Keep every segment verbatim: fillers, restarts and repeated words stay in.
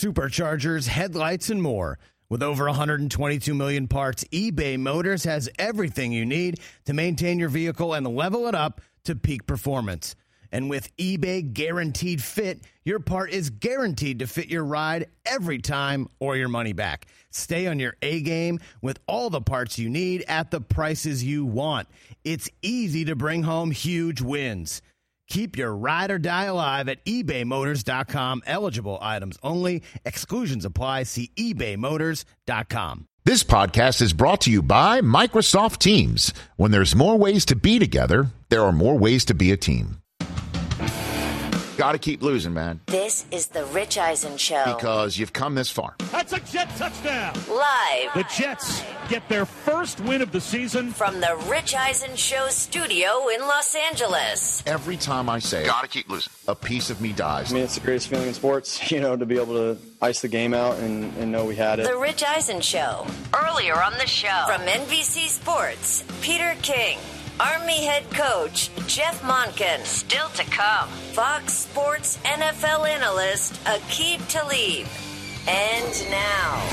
superchargers, headlights, and more. With over one hundred twenty-two million parts, eBay Motors has everything you need to maintain your vehicle and level it up to peak performance. And with eBay Guaranteed Fit, your part is guaranteed to fit your ride every time or your money back. Stay on your A-game with all the parts you need at the prices you want. It's easy to bring home huge wins. Keep your ride or die alive at ebay motors dot com. Eligible items only. Exclusions apply. See ebay motors dot com. This podcast is brought to you by Microsoft Teams. When there's more ways to be together, there are more ways to be a team. Got to keep losing, man. This is the Rich Eisen Show. Because you've come this far. That's a Jet touchdown. Live. The Jets get their first win of the season. From the Rich Eisen Show studio in Los Angeles. Every time I say it, got to keep losing, a piece of me dies. I mean, it's the greatest feeling in sports, you know, to be able to ice the game out and, and know we had it. The Rich Eisen Show. Earlier on the show. From N B C Sports, Peter King. Army head coach Jeff Monken. Still to come, Fox Sports N F L analyst Aqib Talib. And now,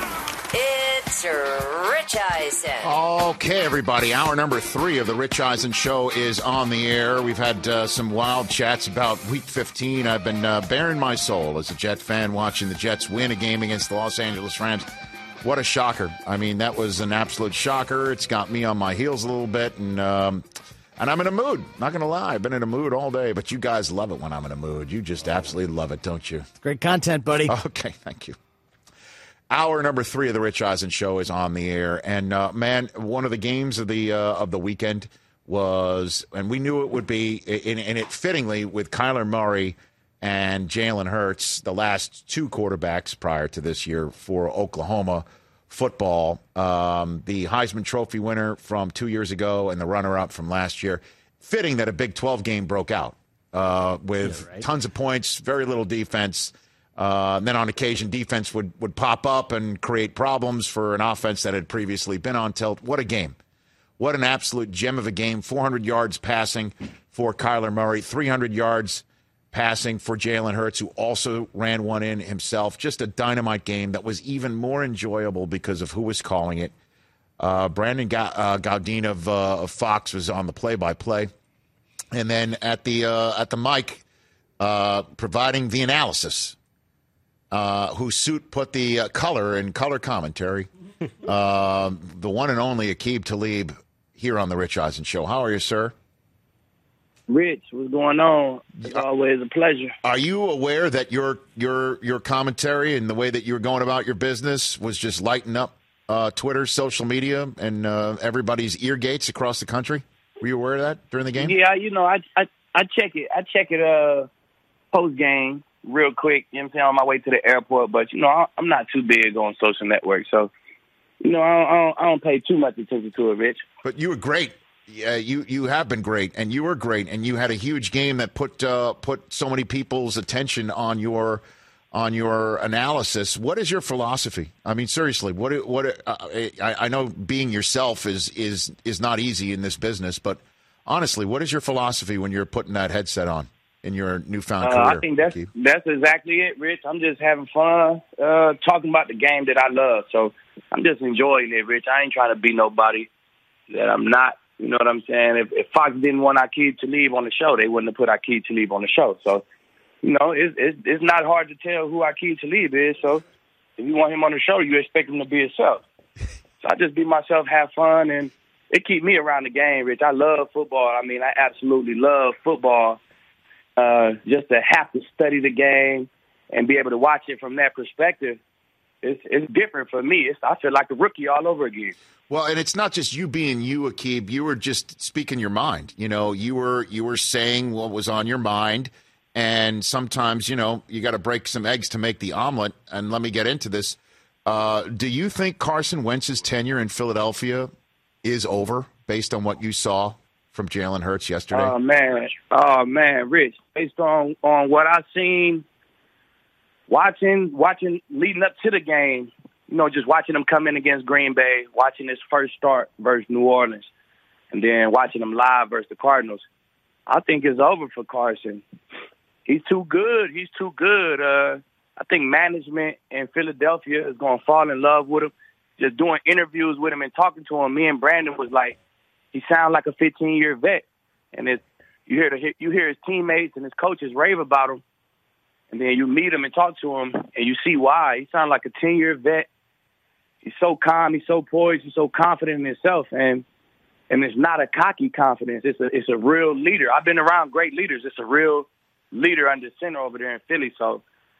it's Rich Eisen. Okay, everybody. Hour number three of the Rich Eisen Show is on the air. We've had uh, some wild chats about Week fifteen. I've been uh, bearing my soul as a Jet fan watching the Jets win a game against the Los Angeles Rams. What a shocker. I mean, that was an absolute shocker. It's got me on my heels a little bit, and um, and I'm in a mood. Not going to lie. I've been in a mood all day, but you guys love it when I'm in a mood. You just absolutely love it, don't you? Great content, buddy. Okay, thank you. Hour number three of the Rich Eisen Show is on the air, and uh, man, one of the games of the uh, of the weekend was, and we knew it would be, and it fittingly with Kyler Murray and Jalen Hurts, the last two quarterbacks prior to this year for Oklahoma football, um, the Heisman Trophy winner from two years ago and the runner-up from last year. Fitting that a Big twelve game broke out uh, with yeah, right. tons of points, very little defense. Uh, and then on occasion, defense would, would pop up and create problems for an offense that had previously been on tilt. What a game. What an absolute gem of a game. four hundred yards passing for Kyler Murray, three hundred yards passing for Jalen Hurts, who also ran one in himself. Just a dynamite game that was even more enjoyable because of who was calling it. Uh, Brandon Ga- uh, Gaudin of, uh, of Fox was on the play-by-play. And then at the uh, at the mic, uh, providing the analysis, uh, whose suit put the uh, color in color commentary, uh, the one and only Aqib Talib here on the Rich Eisen Show. How are you, sir? Rich, what's going on? It's always a pleasure. Are you aware that your your your commentary and the way that you were going about your business was just lighting up uh, Twitter, social media, and uh, everybody's ear gates across the country? Were you aware of that during the game? Yeah, you know, I I, I check it. I check it uh, post game real quick. You know what I'm saying, on my way to the airport. But you know, I, I'm not too big on social networks, so you know, I don't, I don't, I don't pay too much attention to it, Rich. But you were great. Yeah, you, you have been great, and you were great, and you had a huge game that put uh, put so many people's attention on your on your analysis. What is your philosophy? I mean, seriously, what what uh, I, I know being yourself is is is not easy in this business, but honestly, what is your philosophy when you're putting that headset on in your newfound uh, career? I think that's Keith? that's exactly it, Rich. I'm just having fun uh, talking about the game that I love, so I'm just enjoying it, Rich. I ain't trying to be nobody that I'm not. You know what I'm saying? If, if Fox didn't want Aqib Talib on the show, they wouldn't have put Aqib Talib on the show. So, you know, it's, it's, it's not hard to tell who Aqib Talib is. So, if you want him on the show, you expect him to be himself. So, I just be myself, have fun, and it keep me around the game, Rich. I love football. I mean, I absolutely love football. Uh, just to have to study the game and be able to watch it from that perspective, it's, it's different for me. It's, I feel like a rookie all over again. Well, and it's not just you being you, Aqib. You were just speaking your mind. You know, you were you were saying what was on your mind, and sometimes, you know, you got to break some eggs to make the omelet. And let me get into this. Uh, do you think Carson Wentz's tenure in Philadelphia is over based on what you saw from Jalen Hurts yesterday? Oh, man. Oh, man, Rich. Based on, on what I've seen, watching, watching leading up to the game, you know, just watching him come in against Green Bay, watching his first start versus New Orleans, and then watching him live versus the Cardinals, I think it's over for Carson. He's too good. He's too good. Uh, I think management in Philadelphia is going to fall in love with him. Just doing interviews with him and talking to him, me and Brandon was like, he sounds like a fifteen-year vet. And it's, you hear the, you hear his teammates and his coaches rave about him, and then you meet him and talk to him, and you see why. He sounds like a ten-year vet. He's so calm, he's so poised, he's so confident in himself, and and it's not a cocky confidence. It's a it's a real leader. I've been around great leaders. It's a real leader under center over there in Philly. So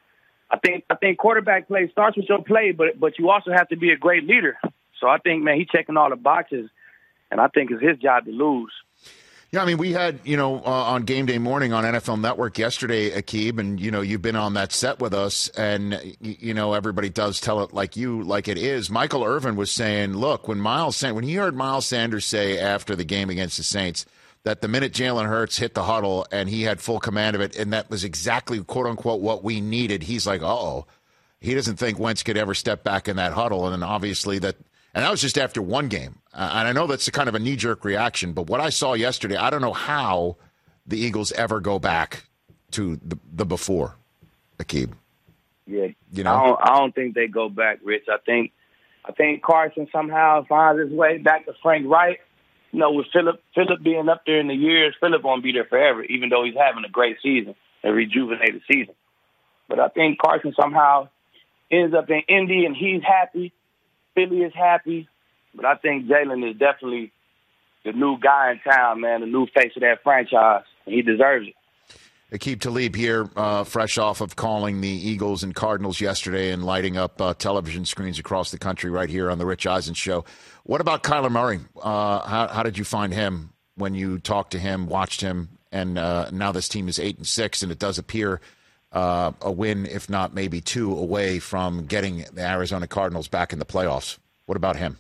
I think I think quarterback play starts with your play, but but you also have to be a great leader. So I think, man, he's checking all the boxes, and I think it's his job to lose. Yeah, I mean, we had, you know, uh, on Game Day Morning on N F L Network yesterday, Aqib, and, you know, you've been on that set with us, and, you know, everybody does tell it like you, like it is. Michael Irvin was saying, look, when Miles, when he heard Miles Sanders say after the game against the Saints that the minute Jalen Hurts hit the huddle and he had full command of it, and that was exactly, quote unquote, what we needed, he's like, uh-oh. He doesn't think Wentz could ever step back in that huddle, and then obviously that, and that was just after one game. Uh, and I know that's a kind of a knee-jerk reaction, but what I saw yesterday, I don't know how the Eagles ever go back to the, the before, Aqib. Yeah, you know, I don't, I don't think they go back, Rich. I think, I think Carson somehow finds his way back to Frank Wright. You know, with Phillip, Phillip being up there in the years, Phillip won't be there forever, even though he's having a great season, a rejuvenated season. But I think Carson somehow ends up in Indy, and he's happy. Philly is happy, but I think Jalen is definitely the new guy in town, man, the new face of that franchise, and he deserves it. Aqib Talib here, uh, fresh off of calling the Eagles and Cardinals yesterday and lighting up uh, television screens across the country right here on the Rich Eisen Show. What about Kyler Murray? Uh, how, how did you find him when you talked to him, watched him, and uh, now this team is eight and six, and it does appear Uh, a win, if not maybe two, away from getting the Arizona Cardinals back in the playoffs. What about him?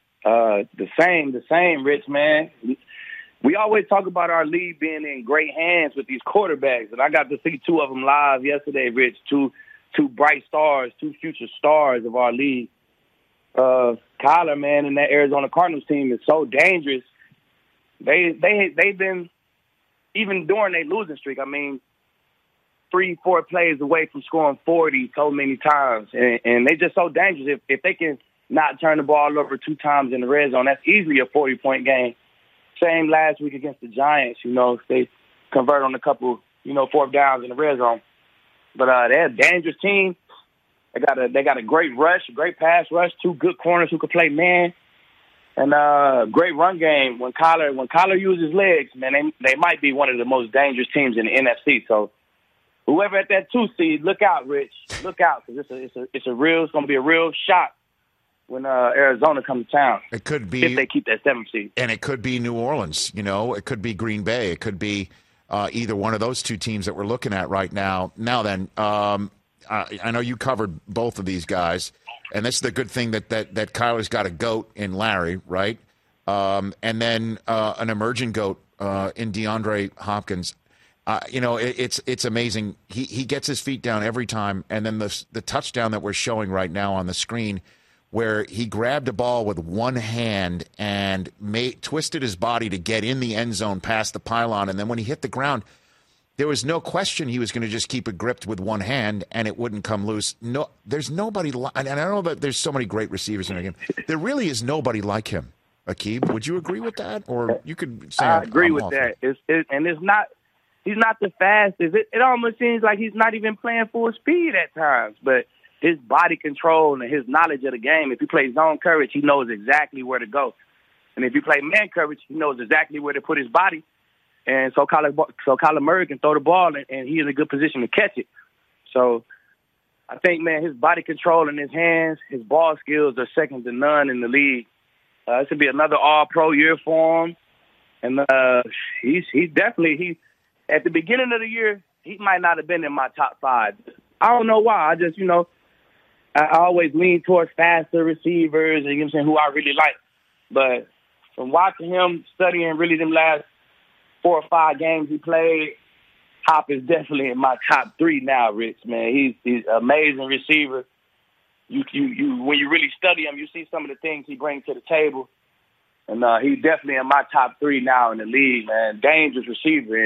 Uh, the same, the same, Rich, man. We always talk about our league being in great hands with these quarterbacks, and I got to see two of them live yesterday, Rich, two two bright stars, two future stars of our league. Uh, Kyler, man, and that Arizona Cardinals team is so dangerous. They, they, they've been, even during their losing streak, I mean, three, four plays away from scoring forty so many times. And, and they're just so dangerous. If, if they can not turn the ball over two times in the red zone, that's easily a forty-point game. Same last week against the Giants, you know, they convert on a couple, you know, fourth downs in the red zone. But uh, they're a dangerous team. They got a they got a great rush, a great pass rush, two good corners who can play man, and uh, great run game. When Kyler when Kyler uses legs, man, they they might be one of the most dangerous teams in the N F C. So whoever at that two seed, look out, Rich. Look out, because it's a, it's a, it's a real, it's going to be a real shock when uh, Arizona comes to town. It could be if they keep that seventh seed, and it could be New Orleans. You know, it could be Green Bay. It could be uh, either one of those two teams that we're looking at right now. Now, then, um, I, I know you covered both of these guys, and this is the good thing that that that Kyler's got a goat in Larry, right? Um, and then uh, an emerging goat uh, in DeAndre Hopkins. Uh, you know, it, it's it's amazing. He he gets his feet down every time, and then the the touchdown that we're showing right now on the screen, where he grabbed a ball with one hand and made, twisted his body to get in the end zone past the pylon, and then when he hit the ground, there was no question he was going to just keep it gripped with one hand and it wouldn't come loose. No, there's nobody, li- and I know that there's so many great receivers in the game. There really is nobody like him. Aqib, would you agree with that, or you could say I I'm, agree I'm with off that. it. It's, it, and it's not. He's not the fastest. It, it almost seems like he's not even playing full speed at times. But his body control and his knowledge of the game, if he plays zone coverage, he knows exactly where to go. And if you play man coverage, he knows exactly where to put his body. And so Kyler, so Kyler Murray can throw the ball, and, and he is in a good position to catch it. So I think, man, his body control and his hands, his ball skills are second to none in the league. Uh, this would be another all-pro year for him. And uh, he's he's definitely – he. At the beginning of the year, he might not have been in my top five. I don't know why. I just, you know, I, I always lean towards faster receivers, and you know what I'm saying, who I really like. But from watching him, studying really them last four or five games he played, Hop is definitely in my top three now, Rich, man. He's he's an amazing receiver. You you you when you really study him, you see some of the things he brings to the table. And uh, he's definitely in my top three now in the league, man. Dangerous receiver. And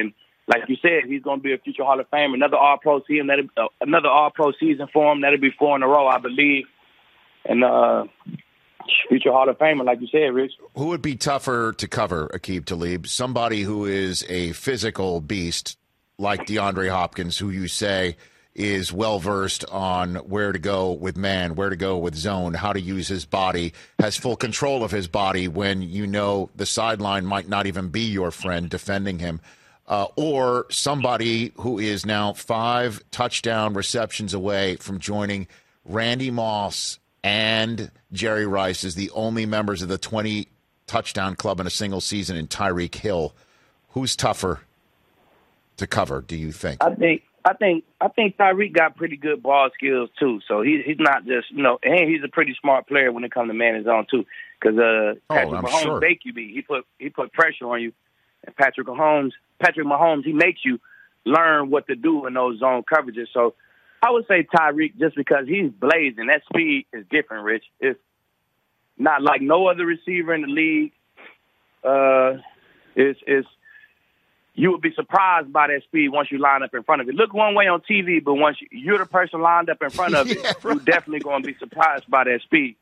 like you said, he's going to be a future Hall of Famer. Another All-Pro season, that'll, uh, another All-Pro season for him. That'll be four in a row, I believe. And uh, future Hall of Famer, like you said, Rich. Who would be tougher to cover, Aqib Talib? Somebody who is a physical beast like DeAndre Hopkins, who you say is well-versed on where to go with man, where to go with zone, how to use his body, has full control of his body when you know the sideline might not even be your friend defending him. Uh, or somebody who is now five touchdown receptions away from joining Randy Moss and Jerry Rice as the only members of the twenty touchdown club in a single season in Tyreek Hill. Who's tougher to cover, do you think? I think I think I think Tyreek got pretty good ball skills too. So he, he's not just, you know, and he's a pretty smart player when it comes to man his own too. Because uh, Patrick oh, Mahomes sure. make you be. He put he put pressure on you, and Patrick Mahomes Patrick Mahomes he makes you learn what to do in those zone coverages. So I would say Tyreek just because he's blazing. That speed is different, Rich. It's not like no other receiver in the league. Uh, it's it's you would be surprised by that speed once you line up in front of it. Look one way on T V, but once you, you're the person lined up in front of yeah, it, right. you're definitely going to be surprised by that speed.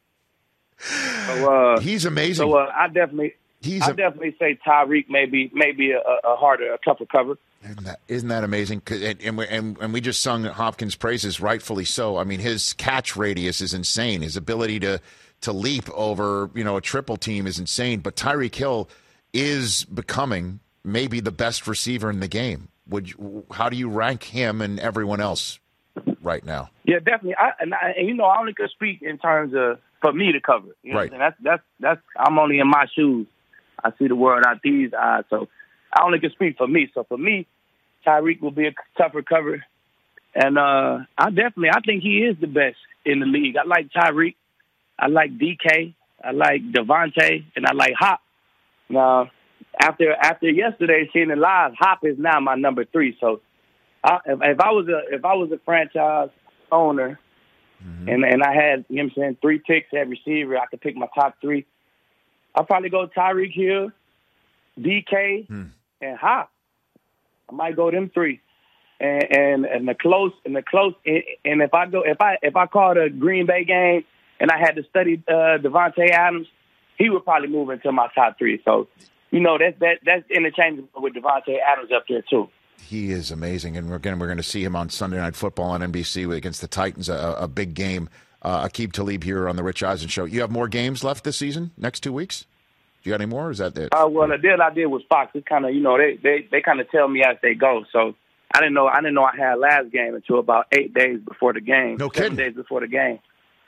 So, uh, he's amazing. So uh, I definitely, he's I a, definitely say Tyreek maybe maybe a, a harder, a tougher cover. Isn't that, isn't that amazing? And, and, we, and, and we just sung Hopkins' praises, rightfully so. I mean, his catch radius is insane. His ability to to leap over, you know, a triple team is insane. But Tyreek Hill is becoming maybe the best receiver in the game. Would you, how do you rank him and everyone else right now? Yeah, definitely. I, and, I, and you know, I only could speak in terms of for me to cover. You know right. what I'm saying? That's that's that's. I'm only in my shoes. I see the world out these eyes, so I only can speak for me. So for me, Tyreek will be a tougher cover, and uh, I definitely I think he is the best in the league. I like Tyreek, I like D K, I like Devontae, and I like Hop. Now, after after yesterday seeing it live, Hop is now my number three. So, I, if, if I was a if I was a franchise owner, mm-hmm. and and I had, you know what I'm saying, three picks at receiver, I could pick my top three. I'll probably go Tyreek Hill, D K, hmm. and Hop. I might go them three, and and, and the close and the close. And, and if I go if I if I called a Green Bay game and I had to study uh, Devontae Adams, he would probably move into my top three. So, you know, that that that's interchangeable with Devontae Adams up there too. He is amazing, and we're going we're going to see him on Sunday Night Football on N B C against the Titans, a, a big game. Uh, Aqib Talib here on the Rich Eisen Show. You have more games left this season, next two weeks? Do you got any more, or is that it? Uh, well, the deal I did with Fox, it's kind of, you know, they, they, they kind of tell me as they go. So I didn't know I didn't know I had last game until about eight days before the game. No seven kidding. days before the game.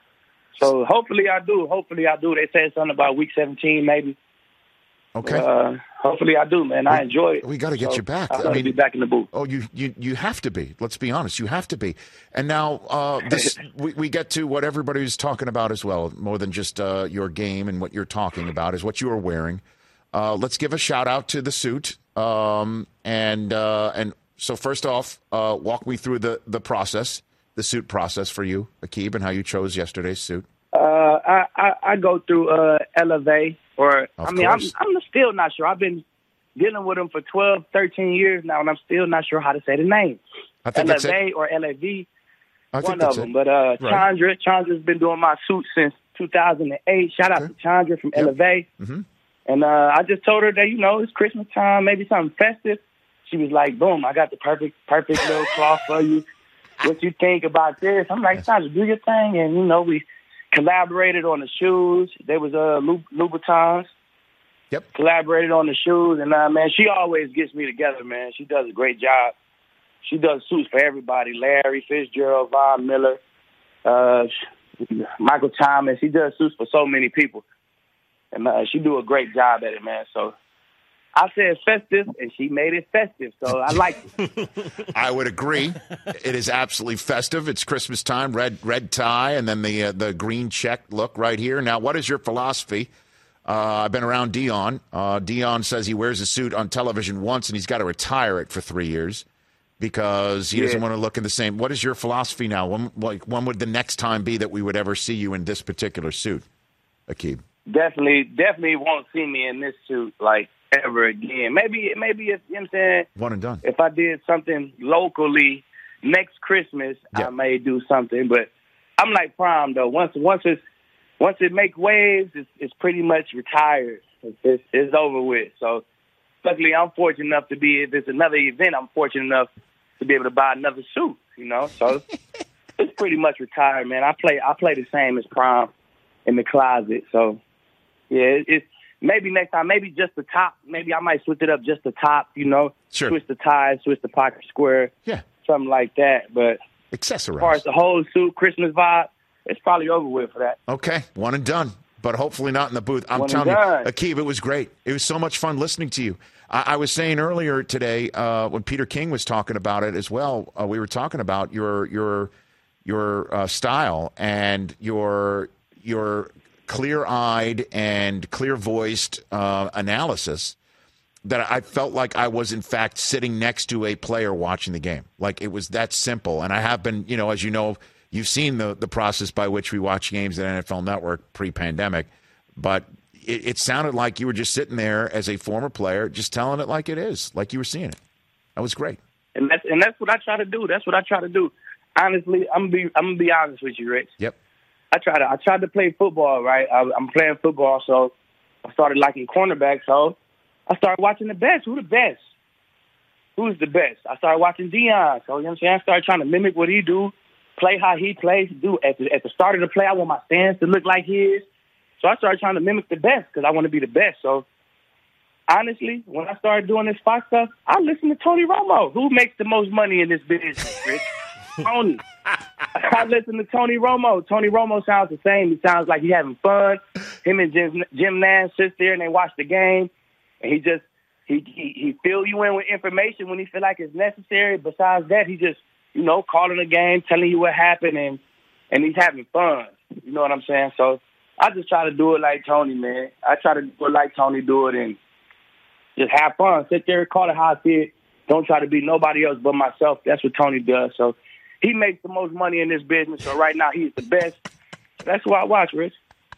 So hopefully I do. Hopefully I do. They said something about week seventeen maybe. Okay. Uh, hopefully I do, man. I we, enjoy it. We got to get so you back. I, I mean, be back in the booth. Oh, you, you you have to be. Let's be honest. You have to be. And now uh, this we, we get to what everybody's talking about as well, more than just uh, your game and what you're talking about, is what you are wearing. Uh, let's give a shout out to the suit. Um, and uh, and so first off, uh, walk me through the, the process, the suit process for you, Aqib, and how you chose yesterday's suit. Uh, I, I, I go through uh, Elevate, or Of I mean, I'm, course. I'm still not sure. I've been dealing with them for twelve, thirteen years now, and I'm still not sure how to say the name. I think that's it. Elevate or L A V, I think one that's of them. it. But uh, Right. Chandra, Chandra's been doing my suit since two thousand eight. Shout out Okay. to Chandra from Yep. Elevate. Mm-hmm. And uh, I just told her that, you know, it's Christmas time, maybe something festive. She was like, boom, I got the perfect, perfect little cloth for you. What you think about this? I'm like, Sandra, do your thing. And, you know, we collaborated on the shoes. There was uh, Louboutins. Yep. Collaborated on the shoes. And, uh, man, she always gets me together, man. She does a great job. She does suits for everybody. Larry Fitzgerald, Von Miller, uh, Michael Thomas. She does suits for so many people. And uh, she do a great job at it, man. So I said festive, and she made it festive. So I like it. I would agree. It is absolutely festive. It's Christmas time, red red tie, and then the uh, the green check look right here. Now, what is your philosophy? Uh, I've been around Dion. Uh, Dion says he wears a suit on television once, and he's got to retire it for three years because he Yeah. doesn't want to look in the same. What is your philosophy now? When, like, when would the next time be that we would ever see you in this particular suit, Aqib? Definitely, definitely won't see me in this suit. Like, ever again. Maybe, maybe if, you know what I'm saying? One and done. If I did something locally next Christmas, yeah. I may do something. But I'm like Prime, though. Once once it's, once it make waves, it's, it's pretty much retired. It's, it's, it's over with. So luckily, I'm fortunate enough to be, if it's another event, I'm fortunate enough to be able to buy another suit, you know? So it's pretty much retired, man. I play I play the same as Prime in the closet. So, yeah, it, it's maybe next time, maybe just the top. Maybe I might switch it up just the top, you know? Sure. Switch the ties, switch the pocket square. Yeah. Something like that. But accessorize. As far as the whole suit, Christmas vibe, it's probably over with for that. Okay, one and done. But hopefully not in the booth. I'm One telling you, done. Aqib, it was great. It was so much fun listening to you. I, I was saying earlier today uh, when Peter King was talking about it as well, uh, we were talking about your your your uh, style and your your clear-eyed and clear-voiced uh, analysis that I felt like I was, in fact, sitting next to a player watching the game. Like, it was that simple. And I have been, you know, as you know, you've seen the, the process by which we watch games at N F L Network pre-pandemic. But it, it sounded like you were just sitting there as a former player, just telling it like it is, like you were seeing it. That was great. And that's and that's what I try to do. That's what I try to do. Honestly, I'm gonna be I'm gonna be honest with you, Rich. Yep. I try to I tried to play football, right? I, I'm playing football, so I started liking cornerback. So I started watching the best. Who the best? Who's the best? I started watching Deion. So you know what I'm saying? I started trying to mimic what he do, play how he plays. Do at the at the start of the play, I want my stance to look like his. So I started trying to mimic the best because I want to be the best. So honestly, when I started doing this Fox stuff, I listened to Tony Romo. Who makes the most money in this business, Rich? Tony. I listen to Tony Romo. Tony Romo sounds the same. He sounds like he's having fun. Him and Jim, Jim Nance sit there and they watch the game. And he just, he, he, he fill you in with information when he feel like it's necessary. Besides that, he just, you know, calling the game, telling you what happened, and, and he's having fun. You know what I'm saying? So I just try to do it like Tony, man. I try to do it like Tony do it and just have fun. Sit there, call it how I see it. Don't try to be nobody else but myself. That's what Tony does. So he makes the most money in this business. So right now he's the best. That's who I watch, Rich.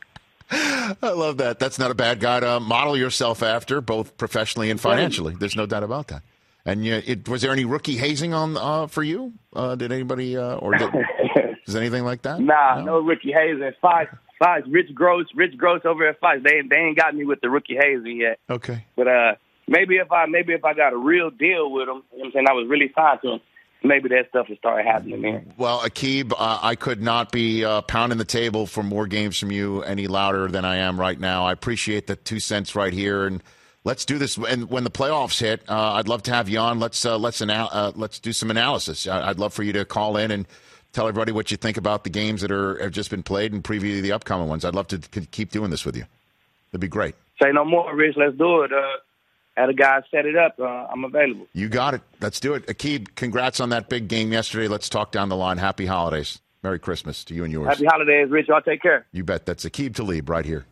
I love that. That's not a bad guy to model yourself after, both professionally and financially. There's no doubt about that. And you, it, was there any rookie hazing on uh, for you? Uh, did anybody uh, or did, is anything like that? Nah, no, no rookie hazing. Fox, Fox, Rich Gross, Rich Gross over at Fox. They they ain't got me with the rookie hazing yet. Okay, but uh, maybe if I maybe if I got a real deal with them, you know what I'm saying, I was really signed to them. Maybe that stuff will start happening there. Well, Aqib, uh, I could not be uh, pounding the table for more games from you any louder than I am right now. I appreciate the two cents right here, and let's do this. And when the playoffs hit, uh, I'd love to have you on. Let's uh, let's anal- uh, let's do some analysis. I'd love for you to call in and tell everybody what you think about the games that are have just been played and preview the upcoming ones. I'd love to keep doing this with you. It'd be great. Say no more, Rich. Let's do it. Uh, Had a guy set it up. Uh, I'm available. You got it. Let's do it. Aqib, congrats on that big game yesterday. Let's talk down the line. Happy holidays. Merry Christmas to you and yours. Happy holidays, Rich. Y'all take care. You bet. That's Aqib Talib right here.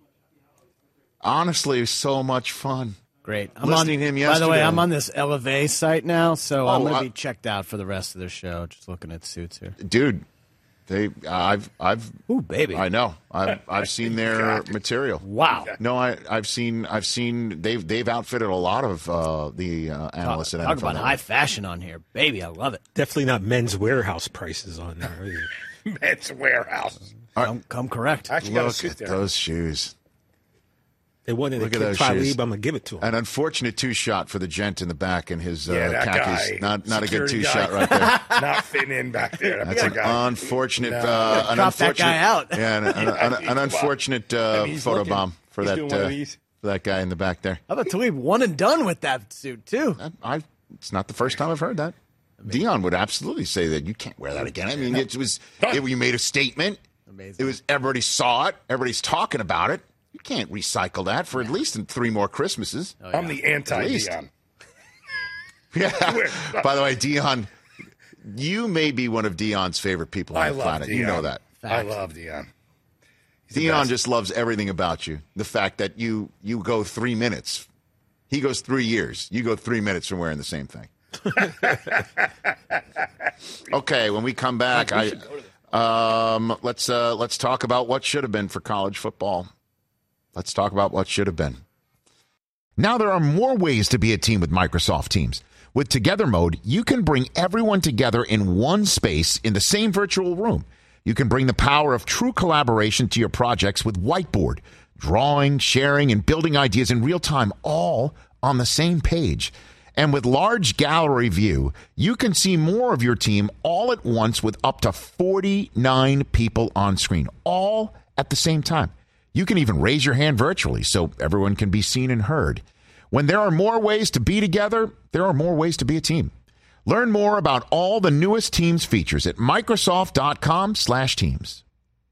Honestly, it was so much fun. Great. I'm Listening on, to him yesterday. By the way, I'm on this Elevate site now, so Oh, I'm going to I- be checked out for the rest of the show. Just looking at suits here. Dude, they, I've, I've, Ooh, baby. I know. I've, I've seen their material. Wow. No, I, I've seen, I've seen. They've, they've outfitted a lot of uh, the uh, analysts Talk, at talk N F L about Network. high fashion on here. Baby, I love it. Definitely not Men's Warehouse prices on there. Men's Warehouse. Come, come correct. I actually got a Look suit at there. those shoes. They wanted Look to at kick those Talib. shoes. I'm gonna give it to him. An unfortunate two shot for the gent in the back in his uh, Yeah, that khakis. guy. Not, not a good Security two guy. shot right there. Not fitting in back there. That That's poor an guy. unfortunate, No. uh, an Drop that unfortunate guy out. Yeah, an, an, an, an, an unfortunate uh, I mean, he's photo looking. bomb for He's that doing one of uh, these. for that guy in the back there. How about Talib one and done with that suit, too? I, it's not the first time I've heard that. Dion would absolutely say that you can't wear that again. I mean, it was it, you made a statement. Amazing. It was everybody saw it. Everybody's talking about it. You can't recycle that for at least three more Christmases. Oh, yeah. I'm the anti-Dion. Yeah. By the way, Dion, you may be one of Dion's favorite people on I the love planet. Dion. You know that. I Fact. love Dion. He's the Dion best. just loves everything about you. The fact that you you go three minutes. He goes three years. You go three minutes from wearing the same thing. Okay, when we come back, I um, let's uh, let's talk about what should have been for college football. Let's talk about what should have been. Now there are more ways to be a team with Microsoft Teams. With Together Mode, you can bring everyone together in one space in the same virtual room. You can bring the power of true collaboration to your projects with Whiteboard, drawing, sharing, and building ideas in real time, all on the same page. And with Large Gallery View, you can see more of your team all at once with up to forty-nine people on screen, all at the same time. You can even raise your hand virtually so everyone can be seen and heard. When there are more ways to be together, there are more ways to be a team. Learn more about all the newest Teams features at Microsoft.com slash Teams.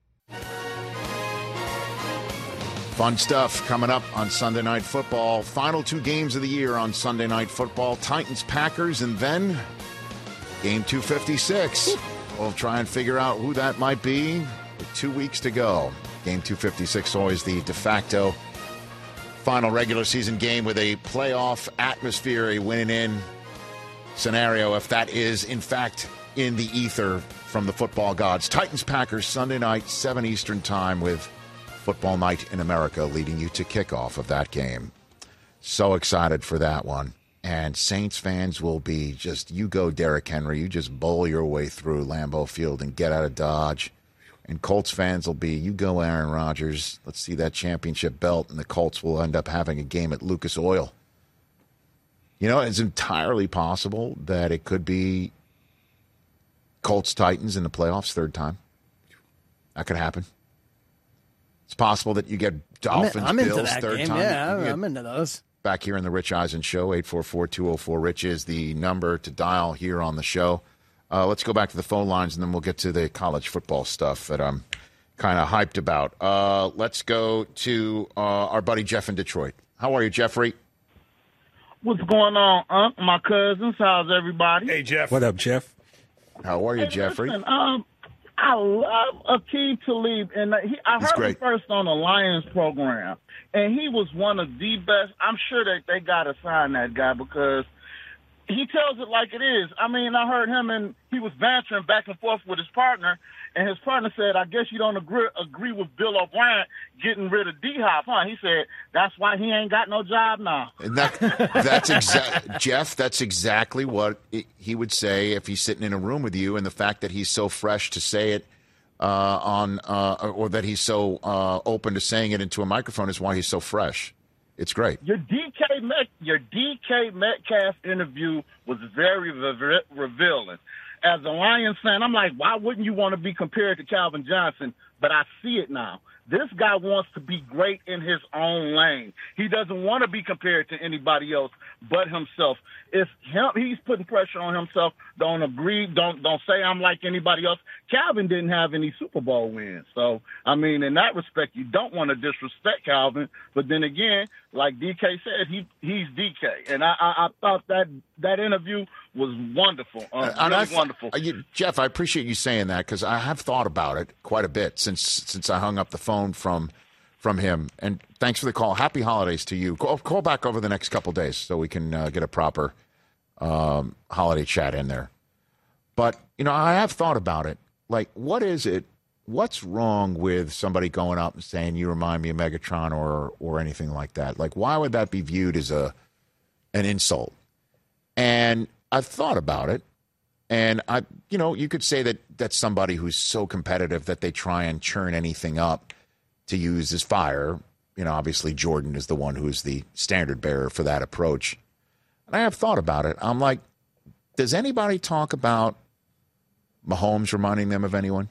Fun stuff coming up on Sunday Night Football. Final two games of the year on Sunday Night Football. Titans-Packers, and then game two fifty-six. We'll try and figure out who that might be with two weeks to go. Game two fifty-six, always the de facto final regular season game with a playoff atmosphere, a win-in scenario, if that is, in fact, in the ether from the football gods. Titans-Packers, Sunday night, seven Eastern time, with Football Night in America leading you to kickoff of that game. So excited for that one. And Saints fans will be just, you go Derrick Henry, you just bowl your way through Lambeau Field and get out of Dodge. And Colts fans will be, you go Aaron Rodgers, let's see that championship belt, and the Colts will end up having a game at Lucas Oil. You know, it's entirely possible that it could be Colts-Titans in the playoffs third time. That could happen. It's possible that you get Dolphins-Bills third game. time. Yeah, I'm into those. Back here in the Rich Eisen Show, eight four four, two oh four, RICH is the number to dial here on the show. Uh, let's go back to the phone lines, and then we'll get to the college football stuff that I'm kind of hyped about. Uh, let's go to uh, our buddy Jeff in Detroit. How are you, Jeffrey? What's going on, Unc? My cousins, how's everybody? Hey, Jeff. What up, Jeff? How are you, Hey, Jeffrey? Listen, um, I love Akeem Talib, and he, I He's heard great. him first on the Lions program, and he was one of the best. I'm sure that they got to sign that guy because he tells it like it is. I mean, I heard him, and he was bantering back and forth with his partner, and his partner said, I guess you don't agree, agree with Bill O'Brien getting rid of D-Hop, huh? He said, that's why he ain't got no job now. And that, that's exa- Jeff, that's exactly what it, he would say if he's sitting in a room with you, and the fact that he's so fresh to say it uh, on, uh, or that he's so uh, open to saying it into a microphone is why he's so fresh. It's great. Your D K Met, your D K Metcalf interview was very re- revealing. As a Lions fan, I'm like, why wouldn't you want to be compared to Calvin Johnson? But I see it now. This guy wants to be great in his own lane. He doesn't want to be compared to anybody else but himself. If him, he's putting pressure on himself, don't agree, don't don't say I'm like anybody else. Calvin didn't have any Super Bowl wins. So, I mean, in that respect, you don't want to disrespect Calvin. But then again, like D K said, he he's D K. And I, I, I thought that that interview was wonderful, uh, And really I th- wonderful. uh, you, Jeff, I appreciate you saying that because I have thought about it quite a bit since since I hung up the phone from from him. And thanks for the call. Happy holidays to you. Call, call back over the next couple days so we can uh, get a proper um, holiday chat in there. But, you know, I have thought about it. Like, what is it? What's wrong with somebody going up and saying, you remind me of Megatron or or anything like that? Like, why would that be viewed as a an insult? And I've thought about it. And, I, you know, you could say that that's somebody who's so competitive that they try and churn anything up to use as fire. You know, obviously Jordan is the one who's the standard bearer for that approach. And I have thought about it. I'm like, does anybody talk about Mahomes reminding them of anyone?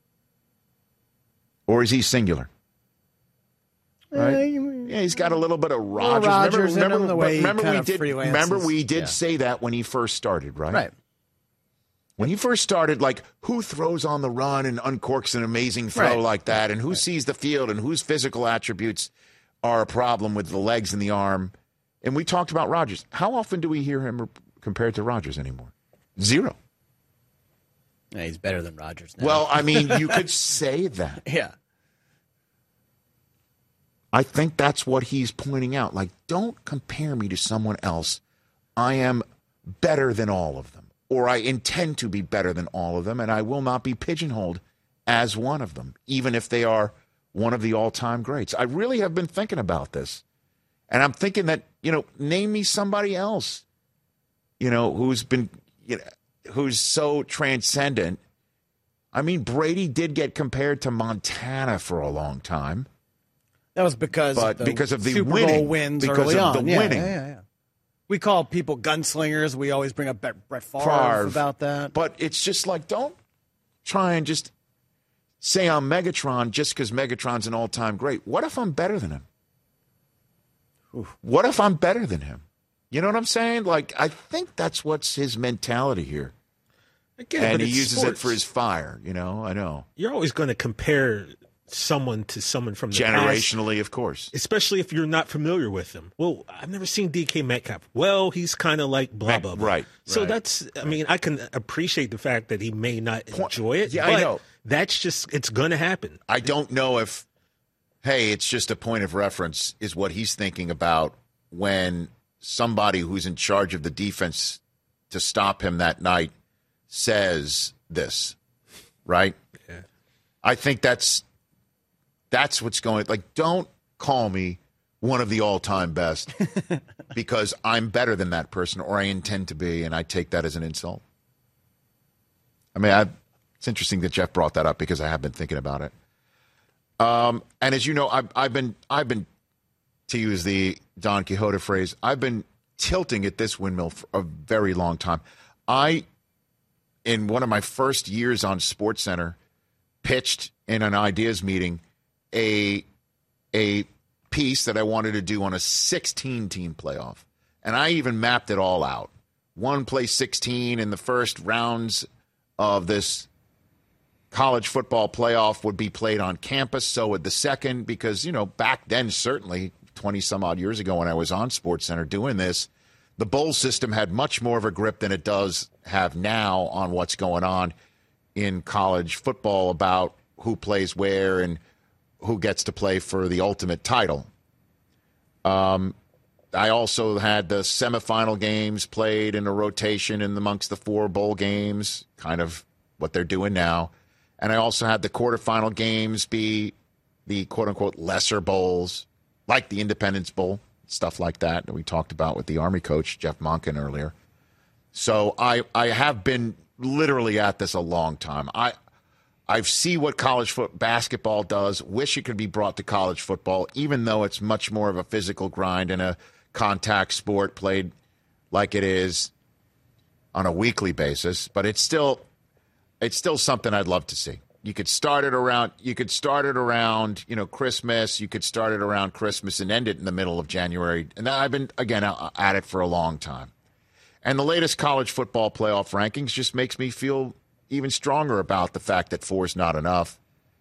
Or is he singular? Right? Uh, Yeah, he's got a little bit of Rodgers. Rodgers in remember, him, the remember, way he remember kind we of did. freelances. Remember we did Yeah. say that when he first started, right? Right. When he first started, like, who throws on the run and uncorks an amazing throw Right. like that, and who right. sees the field, and whose physical attributes are a problem with the legs and the arm? And we talked about Rodgers. How often do we hear him compared to Rodgers anymore? Zero. Yeah, he's better than Rodgers now. Well, I mean, you could say that. Yeah. I think that's what he's pointing out. Like, don't compare me to someone else. I am better than all of them, or I intend to be better than all of them, and I will not be pigeonholed as one of them, even if they are one of the all-time greats. I really have been thinking about this, and I'm thinking that you know, name me somebody else, you know, who's been, you know, who's so transcendent. I mean, Brady did get compared to Montana for a long time. That was because but of the because of the Super winning, Bowl wins because early of on. the yeah, winning. Yeah, yeah, yeah. We call people gunslingers. We always bring up Brett Favre, Favre. about that. But it's just like, don't try and just say I'm Megatron just because Megatron's an all-time great. What if I'm better than him? Oof. What if I'm better than him? You know what I'm saying? Like, I think that's what's his mentality here. Again, and but he it's uses sports. it for his fire, you know? I know. You're always going to compare someone to someone from the generationally, past, of course. Especially if you're not familiar with them. Well, I've never seen D K Metcalf. Well, he's kind of like blah, blah, blah. Right. So right. that's, I mean, I can appreciate the fact that he may not enjoy it. Yeah, but I know. That's just, it's going to happen. I don't know if, hey, it's just a point of reference is what he's thinking about when somebody who's in charge of the defense to stop him that night says this, right? Yeah. I think that's that's what's going. Like, don't call me one of the all-time best because I'm better than that person, or I intend to be, and I take that as an insult. I mean, I, it's interesting that Jeff brought that up because I have been thinking about it. Um, and as you know, I've, I've been I've been to use the Don Quixote phrase, I've been tilting at this windmill for a very long time. I. In one of my first years on SportsCenter, pitched in an ideas meeting a a piece that I wanted to do on a sixteen-team playoff. And I even mapped it all out. One play sixteen in the first rounds of this college football playoff would be played on campus. So would the second, because, you know, back then, certainly twenty-some-odd years ago when I was on SportsCenter doing this, the bowl system had much more of a grip than it does have now on what's going on in college football about who plays where and who gets to play for the ultimate title. Um, I also had the semifinal games played in a rotation in amongst the four bowl games, kind of what they're doing now. And I also had the quarterfinal games be the quote-unquote lesser bowls, like the Independence Bowl. Stuff like that that we talked about with the Army coach, Jeff Monken, earlier. So I I have been literally at this a long time. I I see what college foot basketball does. Wish it could be brought to college football, even though it's much more of a physical grind and a contact sport played like it is on a weekly basis. But it's still it's still something I'd love to see. You could start it around. You could start it around, you know, Christmas. You could start it around Christmas and end it in the middle of January. And I've been again at it for a long time. And the latest college football playoff rankings just makes me feel even stronger about the fact that four is not enough.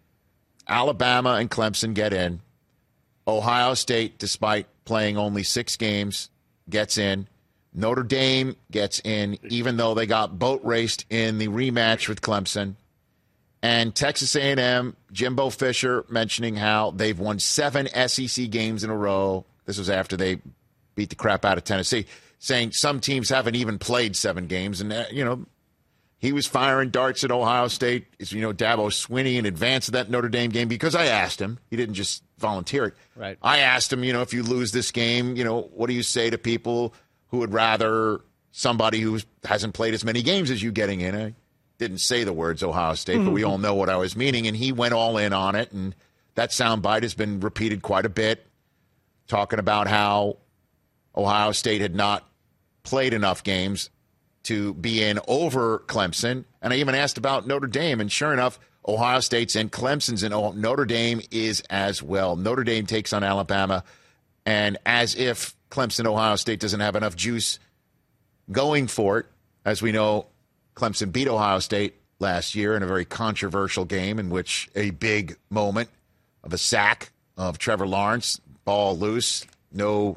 Alabama and Clemson get in. Ohio State, despite playing only six games, gets in. Notre Dame gets in, even though they got boat raced in the rematch with Clemson. And Texas A and M, Jimbo Fisher mentioning how they've won seven S E C games in a row. This was after they beat the crap out of Tennessee, saying some teams haven't even played seven games. And, uh, you know, he was firing darts at Ohio State, you know, Dabo Swinney in advance of that Notre Dame game because I asked him. He didn't just volunteer it. Right. I asked him, you know, if you lose this game, you know, what do you say to people who would rather somebody who hasn't played as many games as you getting in? I didn't say the words Ohio State, but we all know what I was meaning. And he went all in on it. And that soundbite has been repeated quite a bit, talking about how Ohio State had not played enough games to be in over Clemson. And I even asked about Notre Dame. And sure enough, Ohio State's in, Clemson's in, oh, Notre Dame is as well. Notre Dame takes on Alabama. And as if Clemson, Ohio State doesn't have enough juice going for it, as we know, Clemson beat Ohio State last year in a very controversial game in which a big moment of a sack of Trevor Lawrence, ball loose, no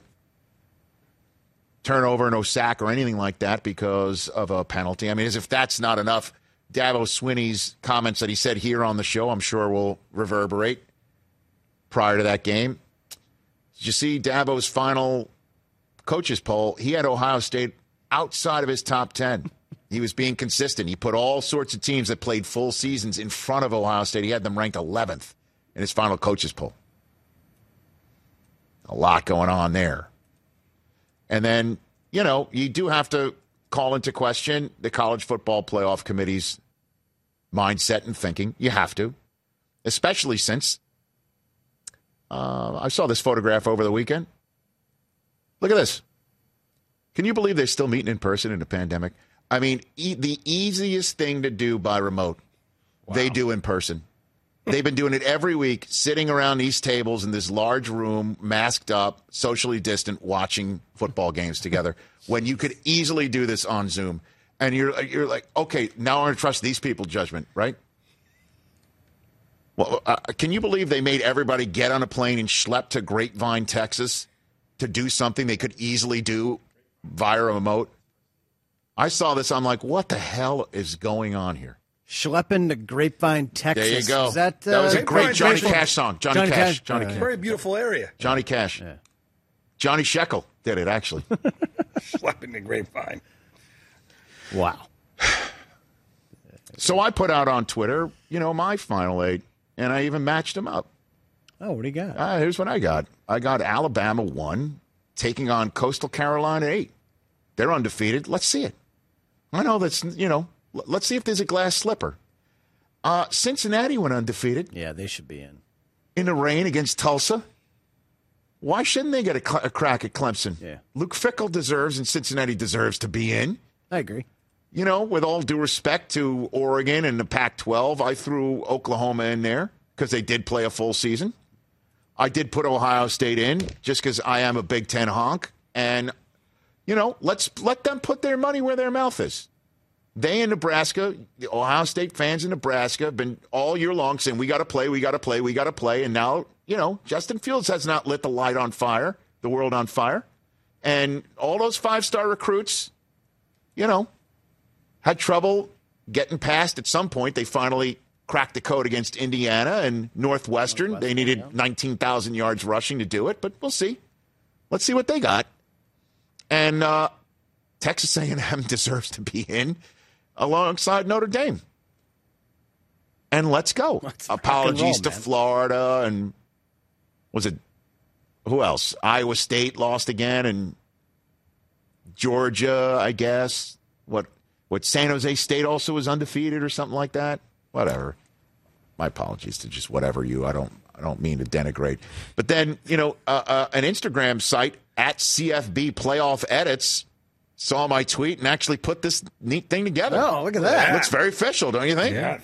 turnover, no sack or anything like that because of a penalty. I mean, as if that's not enough, Dabo Swinney's comments that he said here on the show, I'm sure will reverberate prior to that game. Did you see Dabo's final coaches poll? He had Ohio State outside of his top ten. He was being consistent. He put all sorts of teams that played full seasons in front of Ohio State. He had them ranked eleventh in his final coaches poll. A lot going on there. And then, you know, you do have to call into question the College Football Playoff Committee's mindset and thinking. You have to, especially since uh, I saw this photograph over the weekend. Look at this. Can you believe they're still meeting in person in a pandemic? I mean, e- the easiest thing to do by remote, wow. they do in person. They've been doing it every week, sitting around these tables in this large room, masked up, socially distant, watching football games together, when you could easily do this on Zoom. And you're you're like, okay, now I want to trust these people's judgment, right? Well, uh, can you believe they made everybody get on a plane and schlep to Grapevine, Texas, to do something they could easily do via remote? I saw this. I'm like, what the hell is going on here? Schlepping to Grapevine, Texas. There you go. Is that, uh, that was a great Johnny Grapevine. Cash song. Johnny, Johnny Cash. Cash. Johnny Uh, Cash. Very beautiful area. Johnny Cash. Yeah. Johnny Shekel did it, actually. Schlepping the Grapevine. Wow. So I put out on Twitter, you know, my final eight, and I even matched them up. Oh, what do you got? Uh, here's what I got. I got Alabama one, taking on Coastal Carolina eight. They're undefeated. Let's see it. I know that's, you know, l- let's see if there's a glass slipper. Uh, Cincinnati went undefeated Yeah, they should be in. in the rain against Tulsa. Why shouldn't they get a, cl- a crack at Clemson? Yeah. Luke Fickell deserves, and Cincinnati deserves to be in. I agree. You know, with all due respect to Oregon and the Pac twelve, I threw Oklahoma in there because they did play a full season. I did put Ohio State in just because I am a Big Ten honk. And, you know, let's let them put their money where their mouth is. They in Nebraska, the Ohio State fans in Nebraska have been all year long saying, we got to play, we got to play, we got to play. And now, you know, Justin Fields has not lit the light on fire, the world on fire. And all those five-star recruits, you know, had trouble getting past. At some point, they finally cracked the code against Indiana and Northwestern. Northwestern they needed yeah. nineteen thousand yards rushing to do it, but we'll see. Let's see what they got. And uh, Texas A and M deserves to be in alongside Notre Dame. And let's go. Let's Apologies roll, to man. Florida and was it who else? Iowa State lost again, and Georgia, I guess. What? What? San Jose State also was undefeated or something like that. Whatever. My apologies to just whatever you. I don't. I don't mean to denigrate. But then you know, uh, uh, an Instagram site at C F B Playoff Edits saw my tweet and actually put this neat thing together. Oh, look at that! It looks very official, don't you think? Yeah.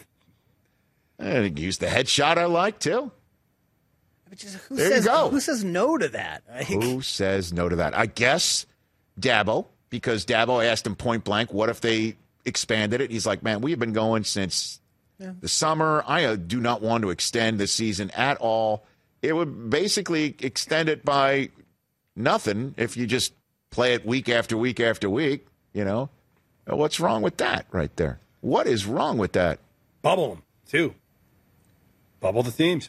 And used the headshot I like too. Just, who There says, you go. Who says no to that? I think- Who says no to that? I guess Dabo, because Dabo asked him point blank, what if they expanded it? He's like, man, we've been going since yeah. the summer. I uh, do not want to extend the season at all. It would basically extend it by nothing if you just play it week after week after week, you know. What's wrong with that right there? What is wrong with that? Bubble them, too. Bubble the teams.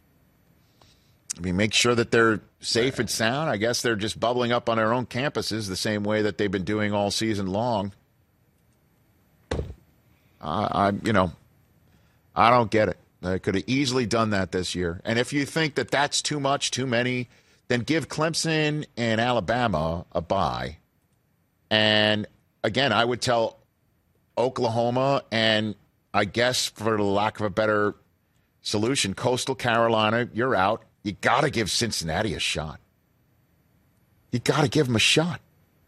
I mean, make sure that they're safe and sound. I guess they're just bubbling up on their own campuses the same way that they've been doing all season long. Uh, I, you know, I don't get it. They could have easily done that this year. And if you think that that's too much, too many, then give Clemson and Alabama a bye. And, again, I would tell Oklahoma and, I guess, for the lack of a better solution, Coastal Carolina, you're out. You got to give Cincinnati a shot. You got to give them a shot.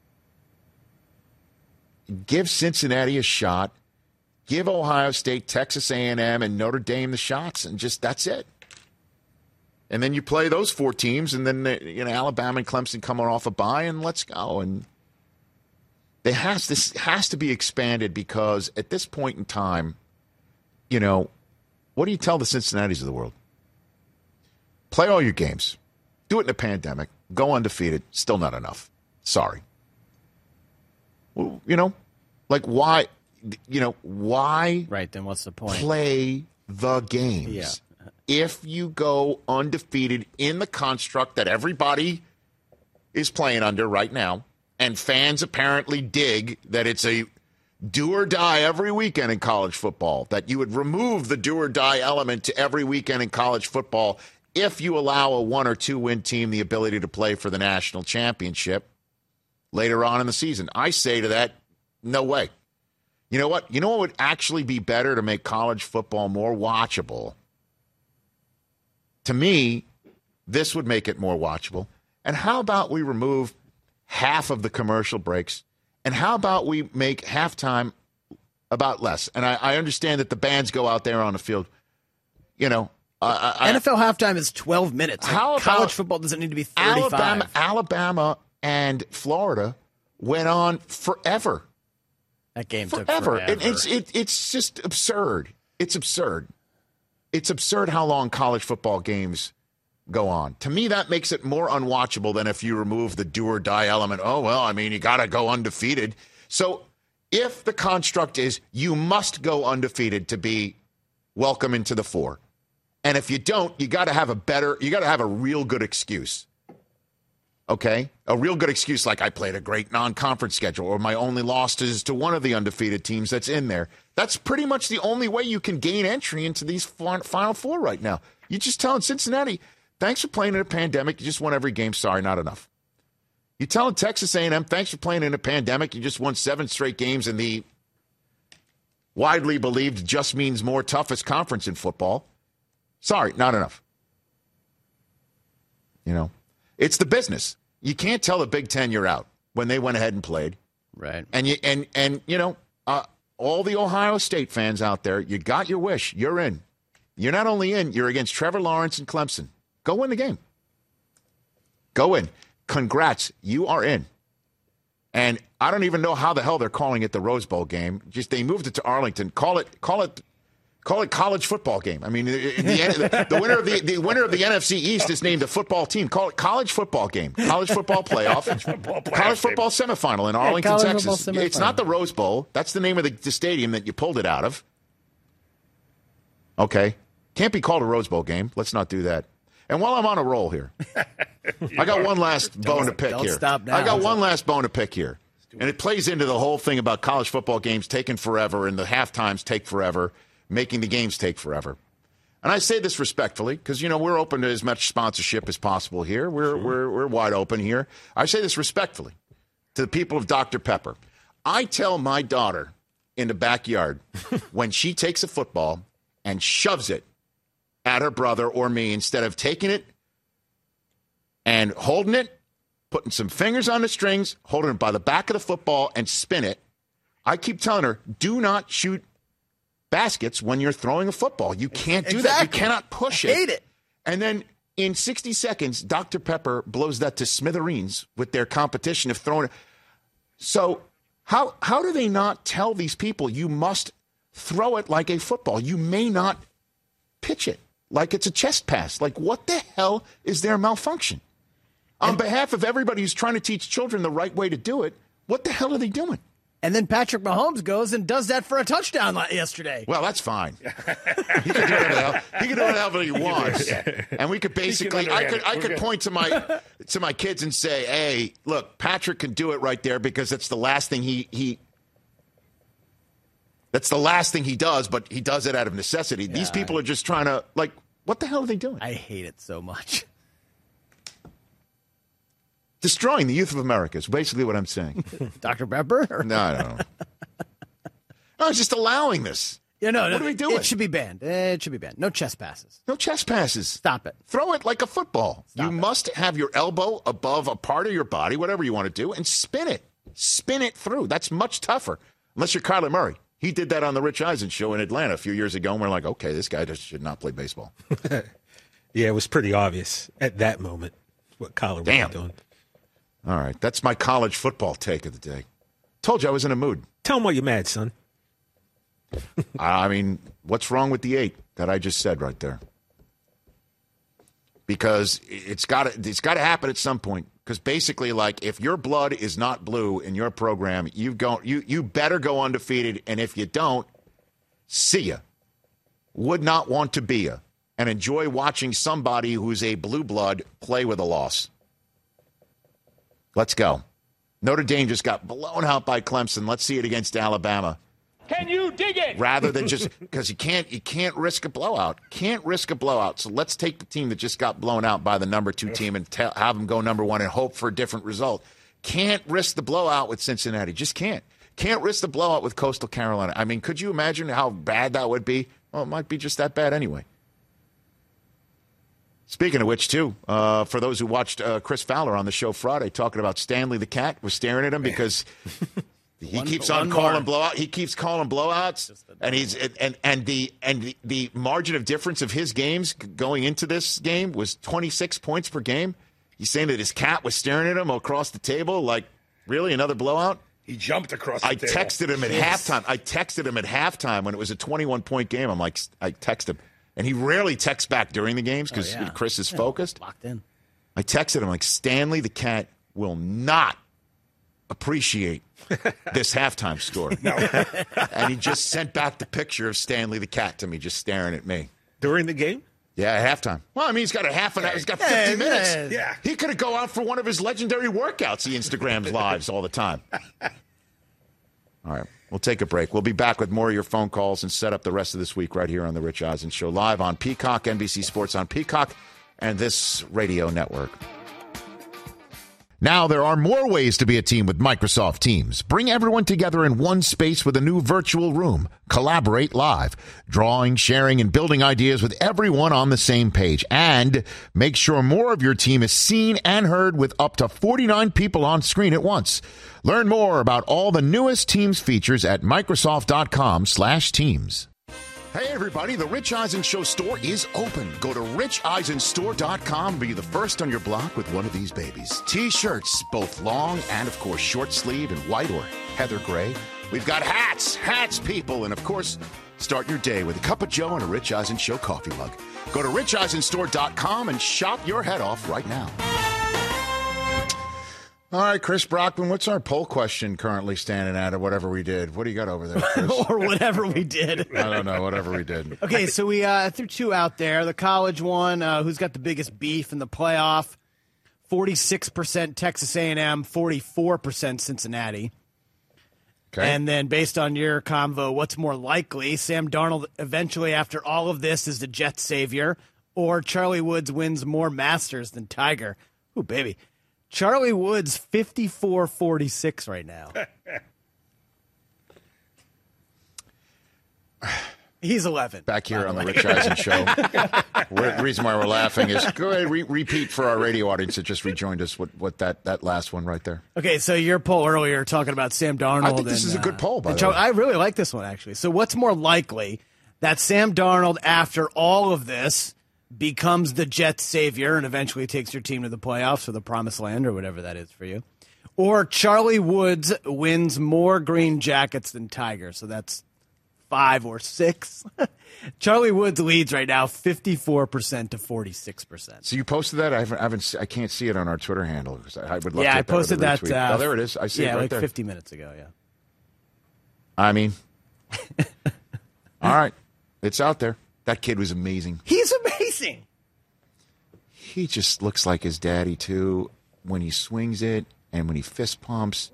Give Cincinnati a shot. Give Ohio State, Texas A and M, and Notre Dame the shots, and just that's it. And then you play those four teams, and then you know Alabama and Clemson coming off a bye, and let's go. And they has this has to be expanded because at this point in time, you know, what do you tell the Cincinnatis of the world? Play all your games. Do it in a pandemic. Go undefeated. Still not enough. Sorry. Well, you know, like why, you know, why right, then what's the point? Play the games. Yeah. If you go undefeated in the construct that everybody is playing under right now, and fans apparently dig that it's a do or die every weekend in college football, that you would remove the do or die element to every weekend in college football if you allow a one or two win team the ability to play for the national championship, later on in the season. I say to that, no way. You know what? You know what would actually be better to make college football more watchable? To me, this would make it more watchable. And how about we remove half of the commercial breaks? And how about we make halftime about less? And I, I understand that the bands go out there on the field. You know, uh, N F L I, halftime is twelve minutes. Like how college football doesn't need to be thirty-five. Alabama, Alabama and Florida went on forever. That game forever. took forever. It, it's it, it's just absurd. It's absurd. It's absurd how long college football games go on. To me, that makes it more unwatchable than if you remove the do or die element. Oh, well, I mean, you got to go undefeated. So if the construct is you must go undefeated to be welcome into the four, and if you don't, you got to have a better, you got to have a real good excuse. Okay? A real good excuse like I played a great non-conference schedule or my only loss is to one of the undefeated teams that's in there. That's pretty much the only way you can gain entry into these Final Four right now. You just telling Cincinnati, thanks for playing in a pandemic. You just won every game. Sorry, not enough. You're telling Texas A and M, thanks for playing in a pandemic. You just won seven straight games in the widely believed just means more toughest conference in football. Sorry, not enough. You know, it's the business. You can't tell the Big Ten you're out when they went ahead and played. Right. And, you and, and you know, uh, all the Ohio State fans out there, you got your wish. You're in. You're not only in, you're against Trevor Lawrence and Clemson. Go win the game. Go in. Congrats. You are in. And I don't even know how the hell they're calling it the Rose Bowl game. Just they moved it to Arlington. Call it call it call it college football game. I mean, the, the, the winner of the the winner of the N F C East is named a football team. Call it college football game. College football playoff. college football, playoff college football semifinal in Arlington, yeah, Texas. It's not the Rose Bowl. That's the name of the, the stadium that you pulled it out of. Okay. Can't be called a Rose Bowl game. Let's not do that. And while I'm on a roll here, I got one last bone to pick don't here. Stop now. I got one last bone to pick here. And it plays into the whole thing about college football games taking forever and the halftimes take forever, making the games take forever. And I say this respectfully because, you know, we're open to as much sponsorship as possible here. We're, sure. we're, we're wide open here. I say this respectfully to the people of Doctor Pepper. I tell my daughter in the backyard when she takes a football and shoves it at her brother or me, instead of taking it and holding it, putting some fingers on the strings, holding it by the back of the football and spin it, I keep telling her, do not shoot baskets when you're throwing a football. You can't do exactly. that. You cannot push it. I hate it. And then in sixty seconds, Doctor Pepper blows that to smithereens with their competition of throwing it. So how how do they not tell these people you must throw it like a football? You may not pitch it like it's a chest pass. Like, what the hell is their malfunction? On behalf of everybody who's trying to teach children the right way to do it, what the hell are they doing? And then Patrick Mahomes goes and does that for a touchdown yesterday. Well, that's fine. He can do whatever the hell he can do whatever he wants. And we could basically, I could, I could point to my to my kids and say, "Hey, look, Patrick can do it right there because that's the last thing he he." That's the last thing he does, but he does it out of necessity. Yeah, These people are just trying to, like, what the hell are they doing? I hate it so much. Destroying the youth of America is basically what I'm saying. Doctor Pepper? No, no, no. No, it's just allowing this. Yeah, no, what no, are we doing? It should be banned. It should be banned. No chest passes. No chest passes. Stop it. Throw it like a football. Stop you it. must have your elbow above a part of your body, whatever you want to do, and spin it. Spin it through. That's much tougher. Unless you're Kyler Murray. He did that on the Rich Eisen show in Atlanta a few years ago, and we're like, okay, this guy just should not play baseball. Yeah, it was pretty obvious at that moment what Kyler Damn. was doing. All right, that's my college football take of the day. Told you I was in a mood. Tell him why you're mad, son. I mean, what's wrong with the eight that I just said right there? Because it's got to it's got to happen at some point. Because basically, like, if your blood is not blue in your program, you go you you better go undefeated. And if you don't, see ya. Would not want to be ya, and enjoy watching somebody who's a blue blood play with a loss. Let's go. Notre Dame just got blown out by Clemson. Let's see it against Alabama. Can you dig it? Rather than just because you can't you can't risk a blowout. Can't risk a blowout. So let's take the team that just got blown out by the number two team and tell, have them go number one and hope for a different result. Can't risk the blowout with Cincinnati. Just can't. Can't risk the blowout with Coastal Carolina. I mean, could you imagine how bad that would be? Well, it might be just that bad anyway. Speaking of which, too, uh, for those who watched uh, Chris Fowler on the show Friday talking about Stanley the Cat was staring at him because he one, keeps on one calling more. blowout. He keeps calling blowouts, and he's and and the and the, the margin of difference of his games going into this game was twenty-six points per game. He's saying that his cat was staring at him across the table, like, really another blowout. He jumped across the I table. texted him at Jeez. halftime. I texted him at halftime when it was a twenty-one point game. I'm like, I texted him. And he rarely texts back during the games because Oh, yeah. Chris is Yeah, focused. Locked in. I texted him like, Stanley the Cat will not appreciate this halftime score. And he just sent back the picture of Stanley the Cat to me, just staring at me. During the game? Yeah, at halftime. Well, I mean, he's got a half an hour. He's got fifty Yeah, minutes. yeah. Yeah. He could have go out for one of his legendary workouts. He Instagrams lives all the time. All right, we'll take a break. We'll be back with more of your phone calls and set up the rest of this week right here on the Rich Eisen Show, live on Peacock, N B C Sports on Peacock, and this radio network. Now there are more ways to be a team with Microsoft Teams. Bring everyone together in one space with a new virtual room. Collaborate live, drawing, sharing, and building ideas with everyone on the same page. And make sure more of your team is seen and heard with up to forty-nine people on screen at once. Learn more about all the newest Teams features at Microsoft.com slash Teams. Hey, everybody, the Rich Eisen Show store is open. Go to rich eisen store dot com. Be the first on your block with one of these babies. T-shirts, both long and, of course, short sleeve in white or heather gray. We've got hats, hats, people, and, of course, start your day with a cup of joe and a Rich Eisen Show coffee mug. Go to rich eisen store dot com and shop your head off right now. All right, Chris Brockman, what's our poll question currently standing at, or whatever we did? What do you got over there, Chris? Or whatever we did. I don't know, whatever we did. Okay, so we uh, threw two out there. The college one, uh, who's got the biggest beef in the playoff? forty-six percent Texas A and M, forty-four percent Cincinnati. Okay. And then based on your convo, what's more likely? Sam Darnold eventually, after all of this, is the Jets' savior, or Charlie Woods wins more Masters than Tiger? Ooh, baby. Charlie Woods, fifty-four forty-six right now. He's eleven. Back here on the Rich Eisen Show. We're, the reason why we're laughing is, go ahead, re- repeat for our radio audience that just rejoined us what, what that, that last one right there. Okay, so your poll earlier talking about Sam Darnold. I think this and, is a good uh, poll, by and the Char- way. I really like this one, actually. So what's more likely, that Sam Darnold, after all of this, becomes the Jets' savior and eventually takes your team to the playoffs or the promised land or whatever that is for you, or Charlie Woods wins more Green Jackets than Tiger? So that's five or six. Charlie Woods leads right now, fifty-four percent to forty-six percent. So you posted that? I haven't, I haven't, I can't see it on our Twitter handle. 'Cause I would love Yeah, to I get that with a posted that. retweet. Uh, oh, there it is. I see yeah, it right like there. fifty minutes ago, yeah. I mean, all right. It's out there. That kid was amazing. He's amazing. He just looks like his daddy, too, when he swings it and when he fist pumps.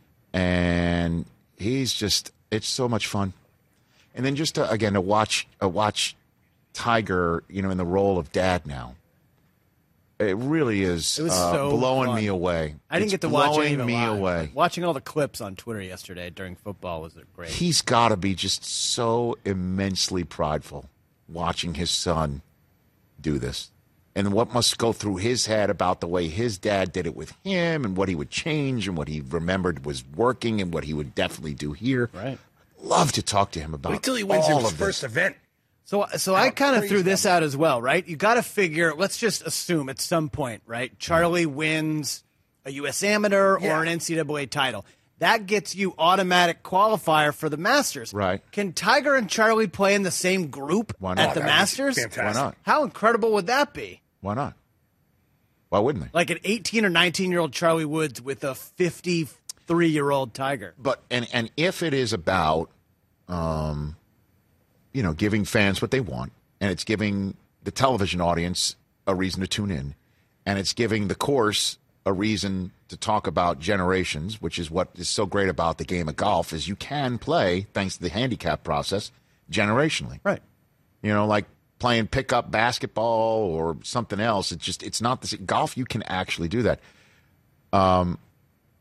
And he's just, it's so much fun. And then just, to, again, to watch uh, watch Tiger, you know, in the role of dad now. It really is It was uh, so blowing fun. me away. I didn't It's get to watch any blowing of it me live. away. Watching all the clips on Twitter yesterday during football was great. He's got to be just so immensely prideful watching his son do this. And what must go through his head about the way his dad did it with him and what he would change and what he remembered was working and what he would definitely do here. Right. Love to talk to him about Wait till he wins all his of first this. event. So, so I kind of crazy threw this that out as well, right? You got to figure. Let's just assume at some point, right? Charlie wins a U S Amateur Yeah. or an N C double A title. That gets you automatic qualifier for the Masters. Right. Can Tiger and Charlie play in the same group Why at not? the That'd be Masters? fantastic. Why not? How incredible would that be? Why not? Why wouldn't they? Like an eighteen or nineteen-year-old Charlie Woods with a fifty-three-year-old Tiger. But and and if it is about, um, you know, giving fans what they want, and it's giving the television audience a reason to tune in, and it's giving the course a reason to talk about generations, which is what is so great about the game of golf, is you can play, thanks to the handicap process, generationally. Right. You know, like playing pickup basketball or something else. It's just, it's not the same. Golf, you can actually do that. Um,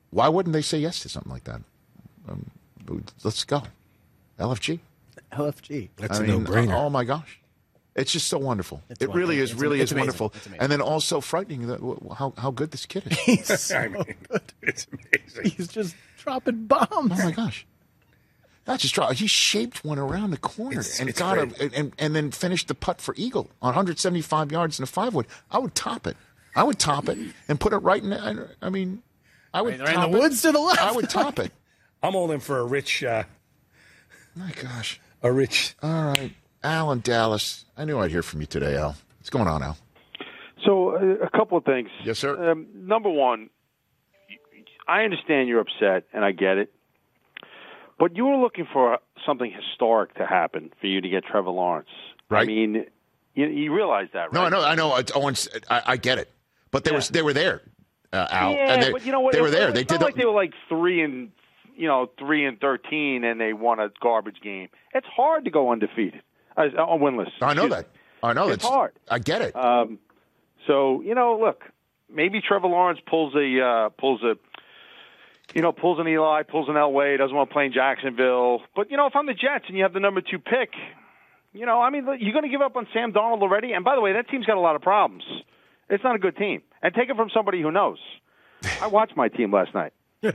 why wouldn't they say yes to something like that? Um, let's go. L F G. L F G. That's I a mean, no-brainer. Oh, my gosh. It's just so wonderful. It's it wonderful. really is, It's- really it's is amazing. wonderful. It's amazing. And then also frightening that, how, how good this kid is. He's so I mean, good. it's amazing. He's just dropping bombs. Oh, my gosh. Not just draw. He shaped one around the corner It's- and it's got a, great. and, and then finished the putt for eagle on one hundred seventy-five yards in a five wood. I would top it. I would top it and put it right in. I, I mean, I would Right in top the it. woods to the left. I would top it. I'm all in for a rich, uh, My gosh. a rich. All right, Al in Dallas. I knew I'd hear from you today, Al. What's going on, Al? So uh, a couple of things. Yes, sir. Um, number one, I understand you're upset, and I get it. But you were looking for something historic to happen for you to get Trevor Lawrence. Right. I mean, you, you realize that, right? No, I know, I know. I, Owens, I, I get it, but they Yeah. were they were there, uh, Al. Yeah, and they, but you know what? They It- were there. It's They not did. like the, they were like three and you know three and thirteen, and they won a garbage game. It's hard to go undefeated, uh, uh, winless. I know Excuse that. I know It's that's hard. I get it. Um, so you know, look, maybe Trevor Lawrence pulls a uh, pulls a, you know, pulls an Eli, pulls an Elway, doesn't want to play in Jacksonville. But you know, if I'm the Jets and you have the number two pick, you know, I mean, you're going to give up on Sam Darnold already. And by the way, that team's got a lot of problems. It's not a good team. And take it from somebody who knows. I watched my team last night. they,